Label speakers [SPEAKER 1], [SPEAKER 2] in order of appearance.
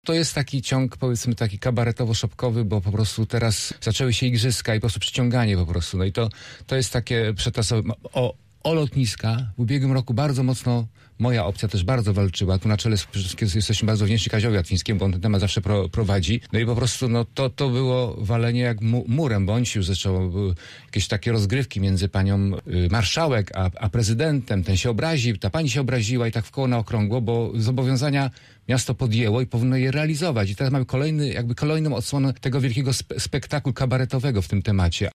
[SPEAKER 1] To jest taki ciąg, powiedzmy, taki kabaretowo-szopkowy, bo po prostu teraz zaczęły się igrzyska i po prostu przyciąganie po prostu. No i to jest takie przetasowe. O lotniska w ubiegłym roku bardzo mocno moja opcja też bardzo walczyła. Tu na czele przede wszystkim jesteśmy bardzo wdzięczni Kaziowi Jatwińskiemu, bo on ten temat zawsze prowadzi. No i po prostu to było walenie jak murem, bądź już zaczęło. Były jakieś takie rozgrywki między panią marszałek a prezydentem. Ten się obraził, ta pani się obraziła i tak w koło na okrągło, bo zobowiązania miasto podjęło i powinno je realizować. I teraz mamy kolejną odsłonę tego wielkiego spektaklu kabaretowego w tym temacie.